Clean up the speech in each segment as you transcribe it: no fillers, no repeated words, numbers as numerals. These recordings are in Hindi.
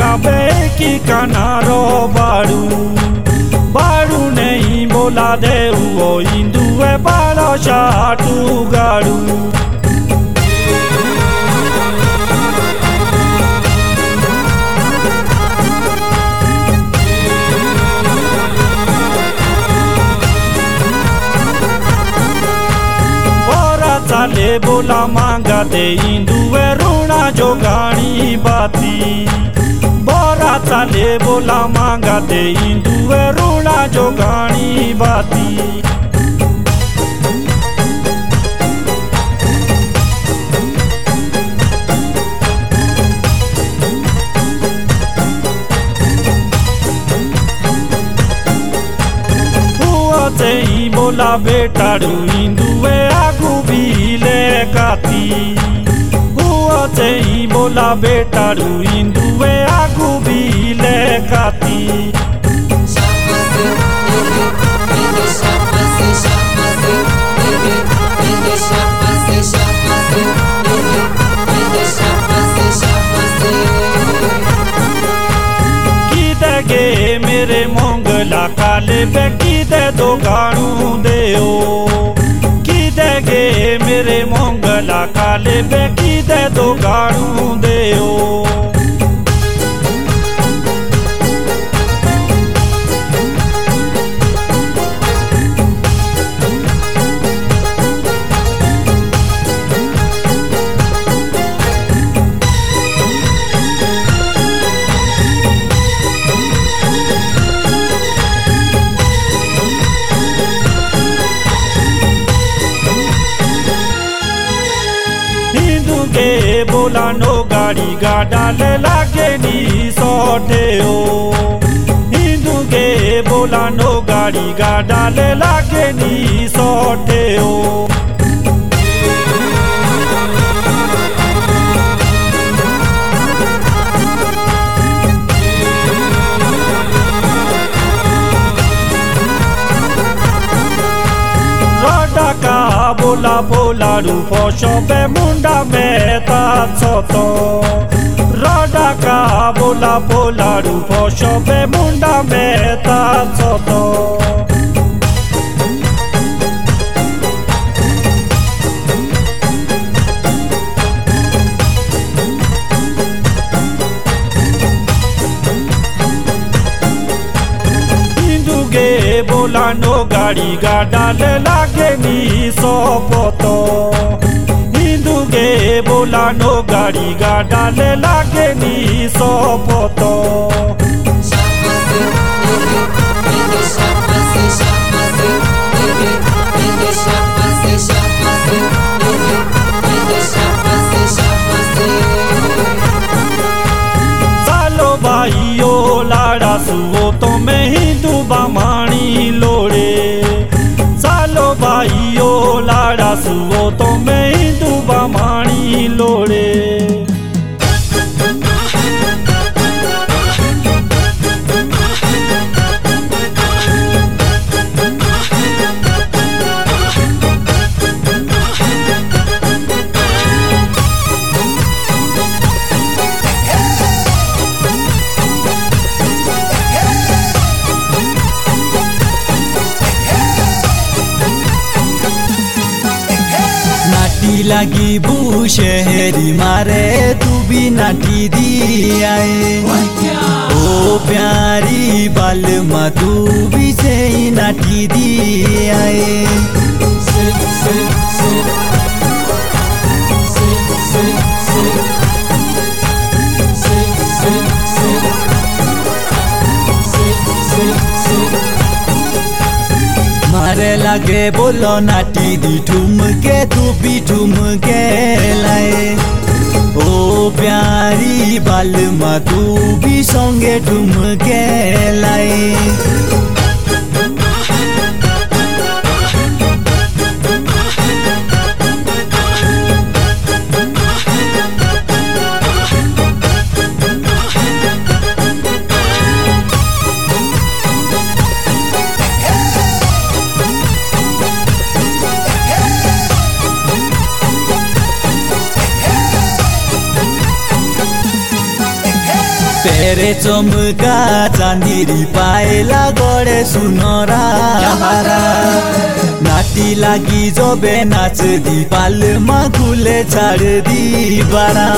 बोला बेकी कनारो बाड़ू बाड़ू नहीं बोला दे वो इंदुए बाड़ा शाटू गाड़ू चाले बोला मांगा दे इंदुए रूणा जो गाणी बाती बोरा चाले बोला मांगा दे इंदुए रूणा जो गाणी बाती बोला बेटाड़ू इंदुए आगू बीले काती हुआ ही बोला बेटाड़ू इंदुए आगू बीले काती गे मेरे मोंगला काले बेकी दे दो गाणू दे ओ की दे गे मेरे मोंगला काले बेकी दे दो गाणू दे ओ बोला नो गाड़ी गाड़ा ले लागे नी सोटे ओ हिंदू के बोला नो गाड़ी गाड़ा ले लागे नी सोटे ओ बोला बोला रूपो शोबे मुंडा में ताचोतो राडा का बोला बोला रूपो शोबे मुंडा में ताचोतो बोला नो गाड़ी गाड़ा ले लागे नी सोपोतो हिंदू गे बोला नो गाड़ी गाड़ा ले लागे नी सोपोतो सालो भाइयो लाड़ा सुओ तो मैं हिंदू बामाणी लोड़े सालो भाइयो लाड़ा सुओ तो मैं हिंदू बामाणी लोड़े लगी बू शहरी मारे तू भी नाटी दी आए ओ प्यारी बाल मधु भी से ही नाटी दी आए मारे लगे बोलो नाटी दी ठुमके तू भी ठुमके लाए ओ प्यारी बाल मधु भी संगे ठुमके लाए तेरे चमका चांदीरी पाएला गड़े सुनरा हारा नाटी लागी जबे नाच दी पाल खुले छाड़ दी बाड़ा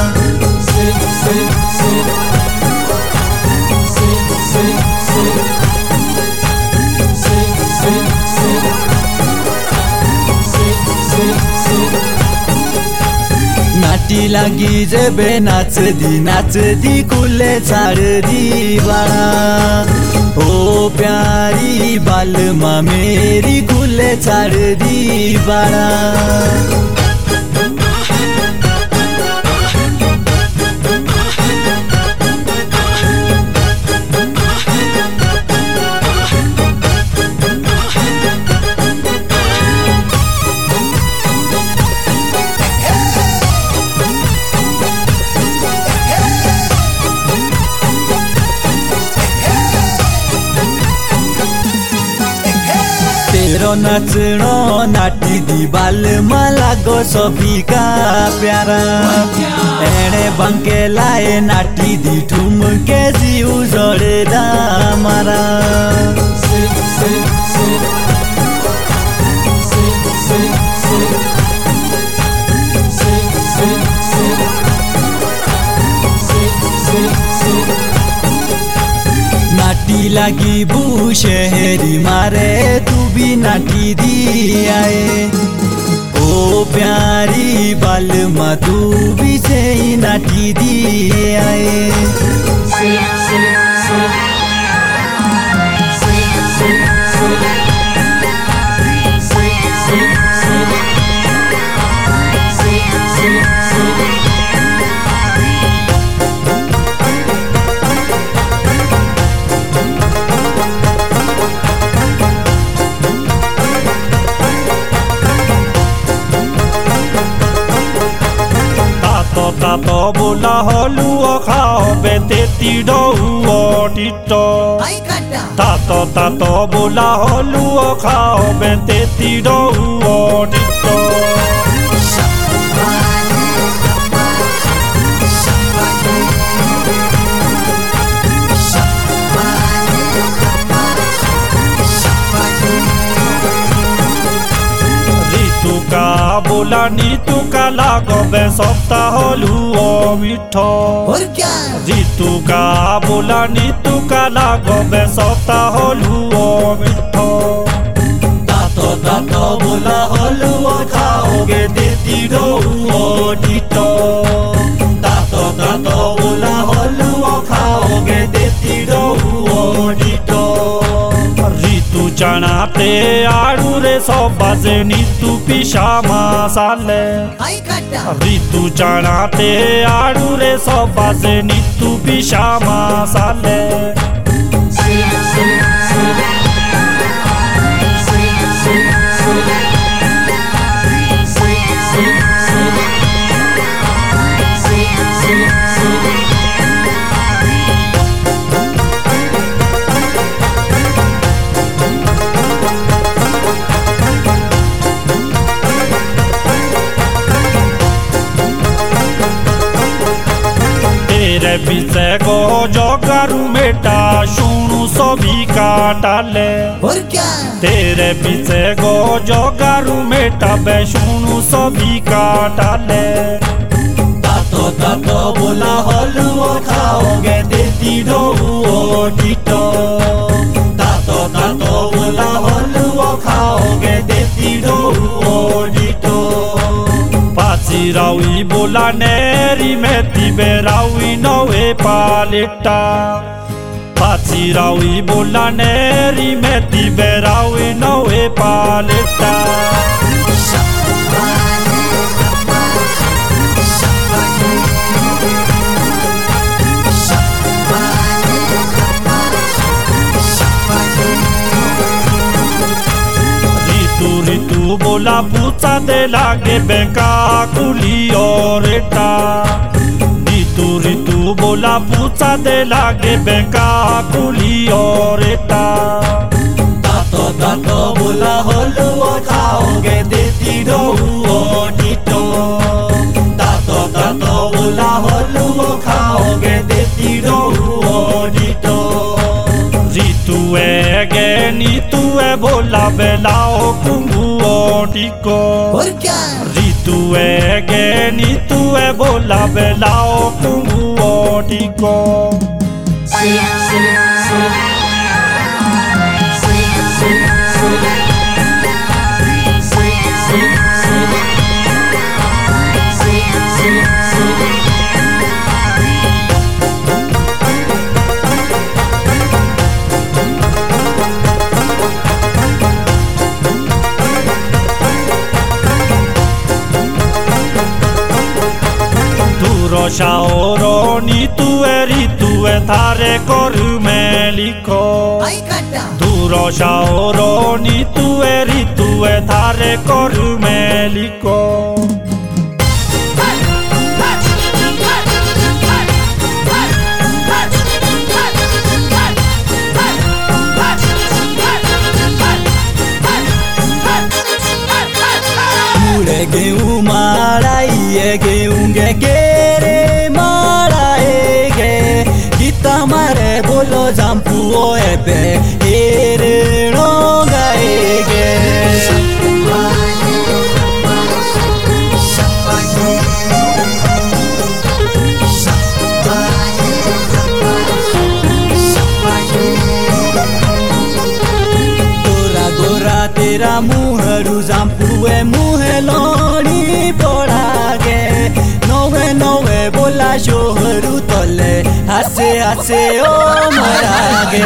नाटी लागी जबे नाच दी खुले छाड़ दी बाड़ा ओ प्यारी बाल माँ मेरी खुले छाड़ दी बाड़ा तेरो नाचनो नाटी दी बाल लागो सभी का प्यारा एने बंके लाए नाटी दी ठुमके जीव जोड़े दा मारा नाटी लागी बू शहरी मारे तू भी नाटी दी आए ओ प्यारी बाल माँ तू भी से नाटी दी आए Tato bola holuo khao bete tido uotito Tato bola holuo khao bete tido uotito बोला नीतू का लागो बे सप्ता हलुओ मिठो ऋतु का बोला नीतू का लागो बे सप्ता हलुओ मिठो तातो बोला हलुओ खाओगे देती डोओ डिटो तातो बोला हलुओ खाओगे देती डोओ डिटो ऋतु चनाते आड़ू रे सोबाजे नीतू पिशामा साले ऋतु चनाते आड़ू रे सोबाजे नीतू पिशामा साले तेरे पीछे गो जोगारू मेटा शुणु सभी का टाले और क्या तेरे पीछे गो जोगारू मेटा बे शुणु सभी का टाले तातो बोला हलुओ खाओगे देती डोओ डिटो तातो बोला हलुओ खाओगे देती डोओ डिटो पाची रावी बोला नेरी मेती बेरावी नवे पालेटा पाची रावी बोला नेरी मेती बेरावी नवे पालेटा ऋतु बोला पूछा दे लागे बेका कुली और एटा ऋतु बोला पूछा दे लागे बेका कुली और एटा तातो बोला हलुओ खाओगे देती डोओ डिटो तातो बोला हलुओ खाओगे देती डोओ बेलाओ कुंगुओ टिको। और क्या ऋतु है गे नीतु है बोला बेलाओ कुंगुओ टिको। शाओरो नीतु है थारे कोरु में लिखो। दूरो शाओरो नीतु है थारे कोरु में लिखो। मुड़े गेहूं माराइए गेहूं गे मारे बोलो जाम्पुओ एबे हेरेणो गाएगे। गोरा गोरा तेरा मुहरू जाम्पुए मुहे लोणी पड़ागे। नौवे नौवे बोला शोहरू तले हसे हसे ओ मरागे।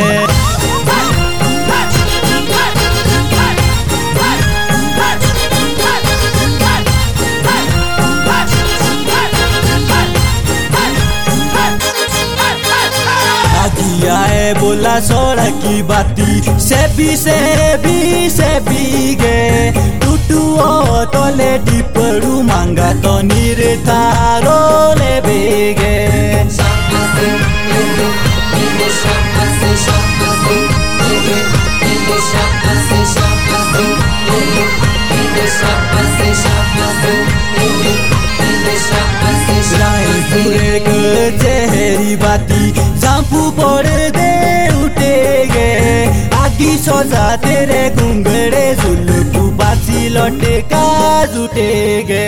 आए बोला सोड़ा की बाती से भी गे। टूटुओ तोले टिपड़ू मांगा तो नीर थारो ले बेगे। चेहरी बाती जाम्पू पड़ दे उठेगे। आगी सोजा तेरे घुंगड़े जुल्फू बासी लौटे का जुटेगे।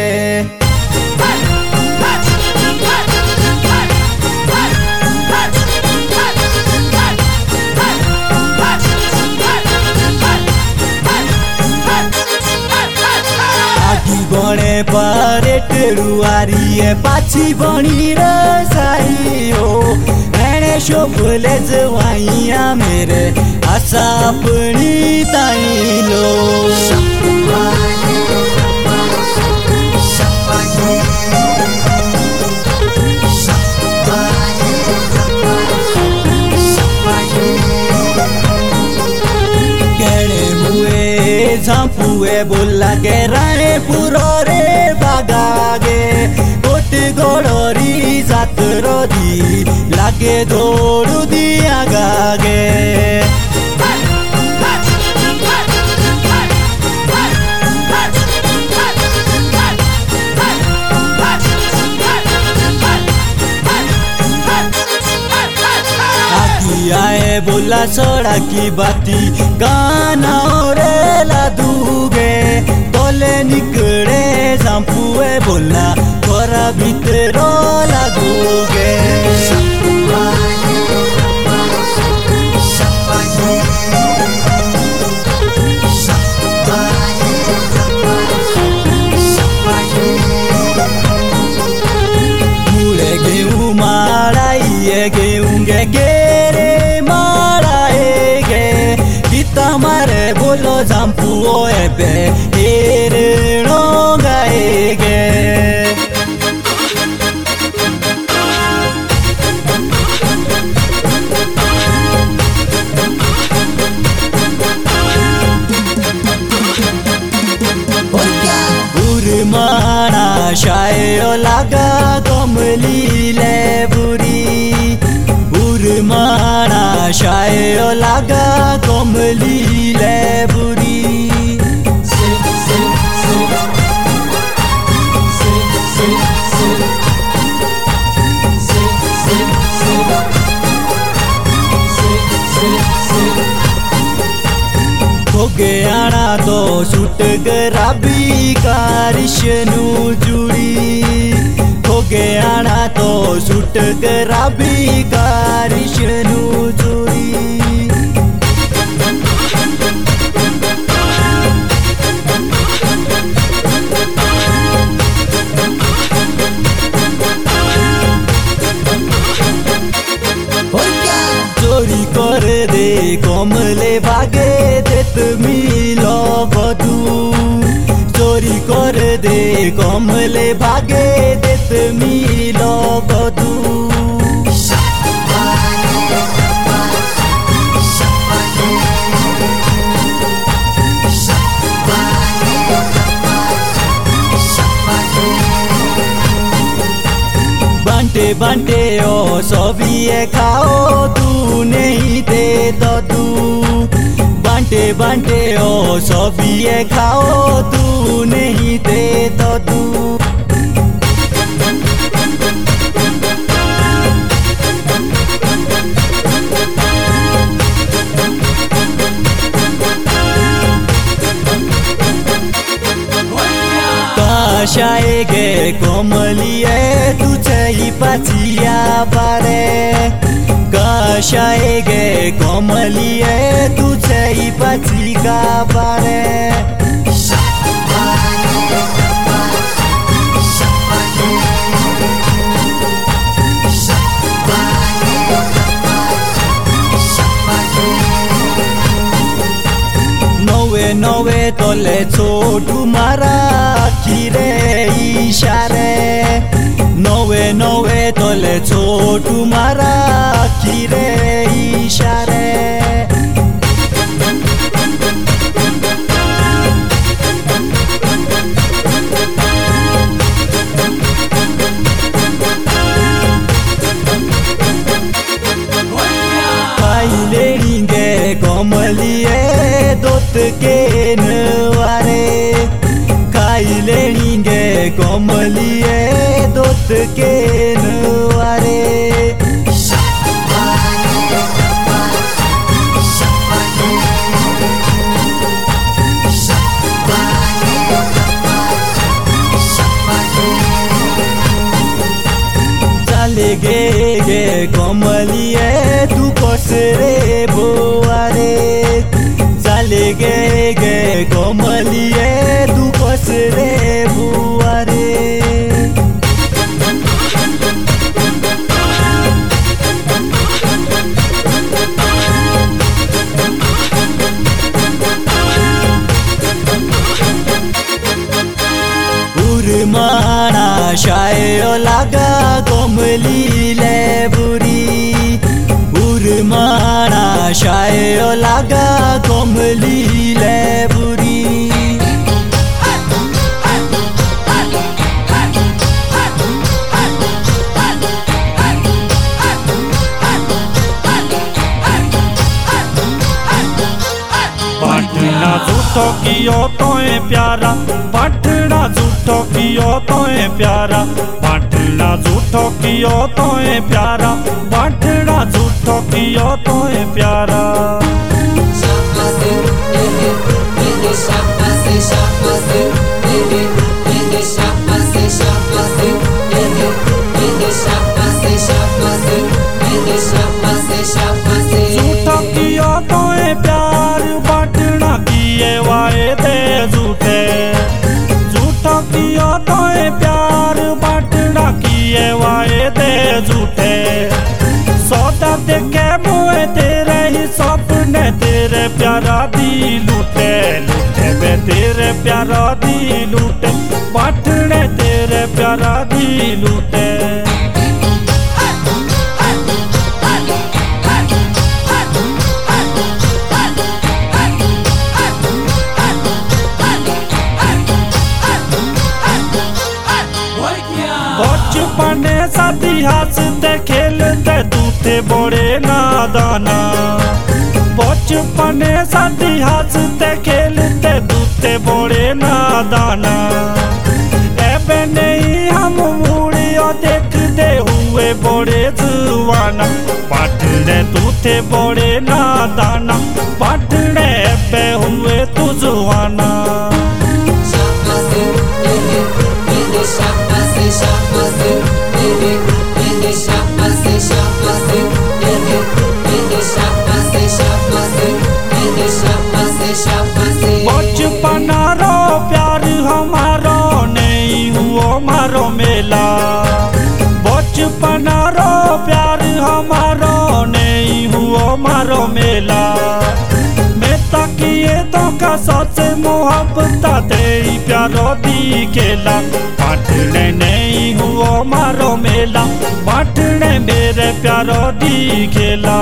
गणे पारे टेरुआरी है पाछी बनी रसाई हो। एने शोभले जवाइया मेरे आशा अपनी ताई लो। झांपुए बोला गे राणे पुरो रे बागागे। कोट गोड़ोरी जात रोदी लागे दौड़ू दिया गागे। आए बोला सोड़ा की बाती गाना रे ला दूगे। तोले निकड़े जाम्पुए बोला तोरा भीतरो लागूगे। मुड़े गेहूं माराइए गेहूं गे मारे बोलो जाम्पुओ एबे हेरेणो गाएगे। उर्माना शायो लागा कमली ले बुरी। उर्माना शायो लागा कमली ले बुरी। सुट गराबी कारिशनु जुड़ी हो गया तो सुट गराबी कारिशनु जुड़ी चोरी कर दे कमले भागे देत मिलो बधू चोरी कर दे कमले भागे देत मिलो बधू बांटे बांटे ओ सभी खाओ तू नहीं दे तो तू बांटे बांटे ओ सभी खाओ तू नहीं दे तो तू काशाएगे कोमलिए तुझे ही पचिया बारे काशाएगे कोमलिए तुझे ही पचिका बारे नवे तोले छोटू मारा खीरे इशारे नवे तोले छोटू मारा खीरे इशारे लेंगे कोमलिए दोत के नवारे खाई लेंगे कोमलिए दोत के नवारे चले गे कोमलिए तू कसरे बुआरे चले गे कोमलिए तू कसरे बुआरे उर्माना शायो लगा कोमली ले बुरी उर्माना शायो लगा कोमली ले बुरी पटना झूठो कियो तोए प्यारा पटना झूठो कियो तोए प्यारा पटना झूठो कियो तोए प्यारा पटना झूठो कियो तोए प्यारा झूठो कियो तोए प्यार पटना किए वायदे झूठे झूठो कियो तोए प्यार पटना किए वायदे झूठे सौदा देखे मुए तेरे ही सपने तेरे प्यारा दी लूटे लूटे बे तेरे प्यारा दी लूटे पटने तेरे प्यारा दी लूटे बचपने साथी हंसते खेलते तू थे बड़े नादाना बचपने साथी हंसते खेलते तू थे बड़े नादाना एबे नहीं हम मुड़ियो देखते हुए बड़े जुआना पटने तू थे बड़े नादाना पटने एबे हुए तू जुआना। मारो नहीं हुआ मारो मेला मैं ताकिए तो का सच मोहब्बत दे प्यारो दी खेला बांटने नहीं हुआ मारो मेला बांटने मेरे प्यारो दी खेला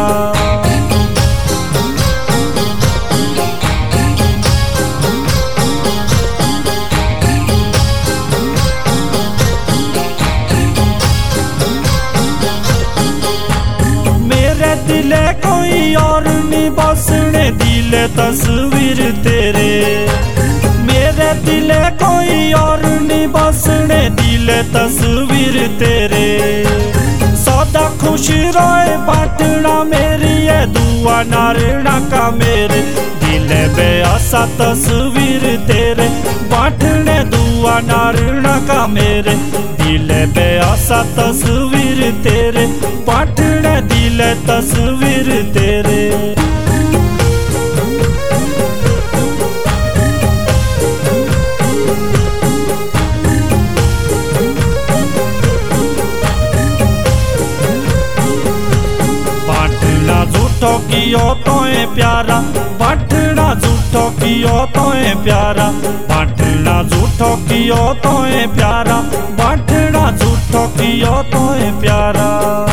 दिले कोई और नहीं बसने दिले तस्वीर तेरे मेरे दिले कोई और नहीं बसने दिले तस्वीर तेरे सदा खुश रोए बांटना मेरी है दुआ नारना का मेरे दिले बेआसा तस्वीर तेरे बांटने दुआ नारना का मेरे दिले बेआसा तस्वीर तेरे बांटने दिले तस्वीर तेरे बांटना झूठो कियो तो है प्यारा बांटना झूठो कियो तो है प्यारा बांटना झूठो कियो तो है प्यारा बांटना झूठो कियो तो है प्यारा।